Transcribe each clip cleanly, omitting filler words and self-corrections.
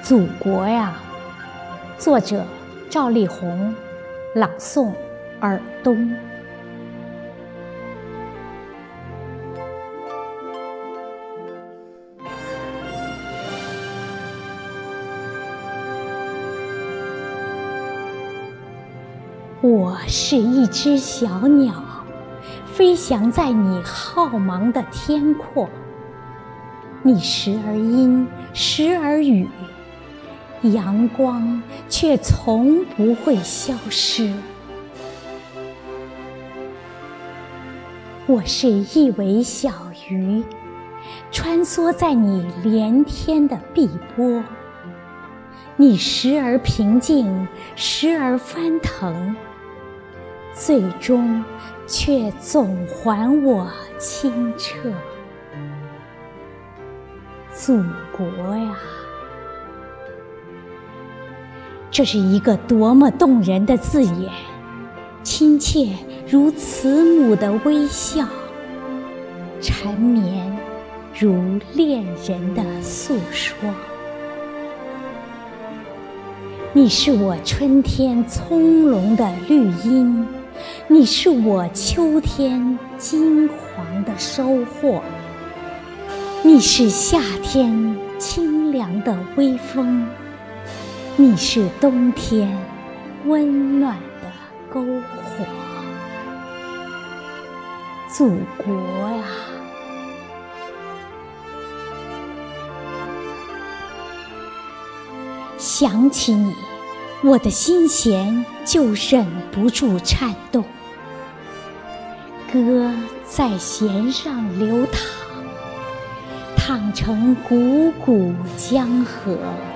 祖国呀，作者赵丽宏，朗诵尔东。我是一只小鸟，飞翔在你浩茫的天阔。你时而阴，时而雨，阳光却从不会消失。我是一尾小鱼，穿梭在你连天的碧波。你时而平静，时而翻腾，最终却总还我清澈。祖国呀，这是一个多么动人的字眼，亲切如慈母的微笑，缠绵如恋人的诉说。你是我春天葱茏的绿荫，你是我秋天金黄的收获。你是夏天清凉的微风，你是冬天温暖的篝火。祖国呀，想起你，我的心弦就忍不住颤动。歌在弦上流淌，淌成汩汩江河。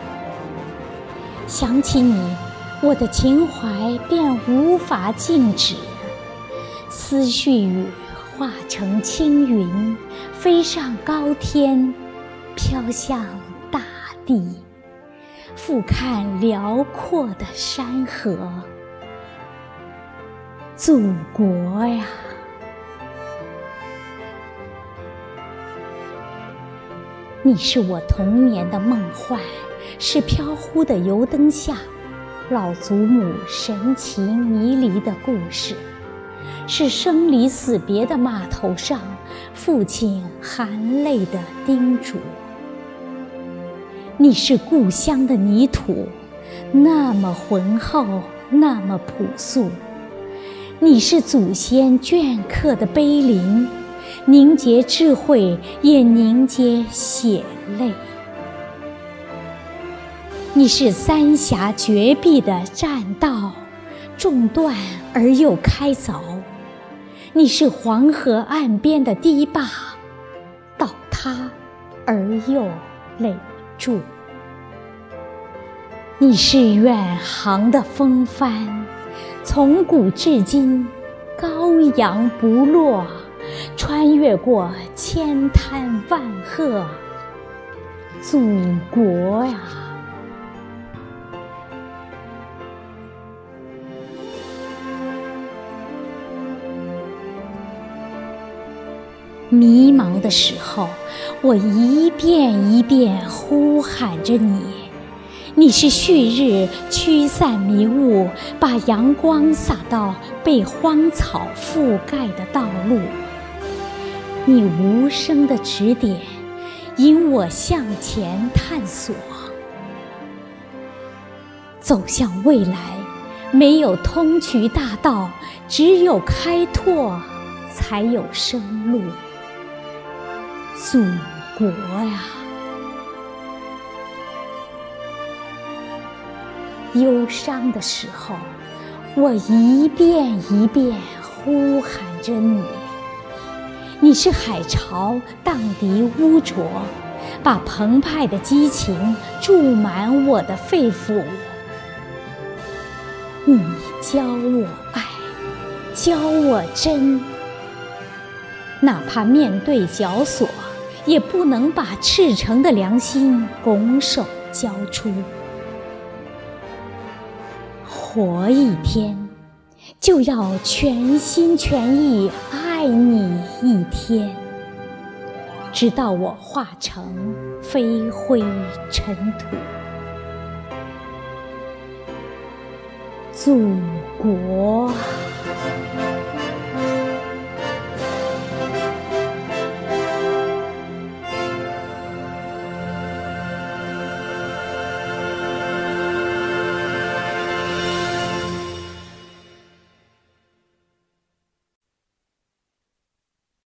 想起你，我的情怀便无法静止，思绪雨化成轻云，飞上高天，飘向大地，俯瞰辽阔的山河。祖国呀，你是我童年的梦幻，是飘忽的油灯下老祖母神奇迷离的故事，是生离死别的码头上父亲含泪的叮嘱。你是故乡的泥土，那么浑厚，那么朴素。你是祖先镌刻的碑林，凝结智慧，也凝结血泪。你是三峡绝壁的栈道，中断而又开凿。你是黄河岸边的堤坝，倒塌而又垒筑。你是远航的风帆，从古至今高扬不落，穿越过千滩万壑。祖国呀，迷茫的时候，我一遍一遍呼喊着你。你是旭日驱散迷雾，把阳光洒到被荒草覆盖的道路。你无声的指点，引我向前探索。走向未来，没有通衢大道，只有开拓，才有生路。祖国呀，忧伤的时候，我一遍一遍呼喊着你。你是海潮荡涤污浊，把澎湃的激情注满我的肺腑。你教我爱，教我真，哪怕面对绞索，也不能把赤诚的良心拱手交出。活一天，就要全心全意爱你一天，直到我化成飞灰尘土。 祖国。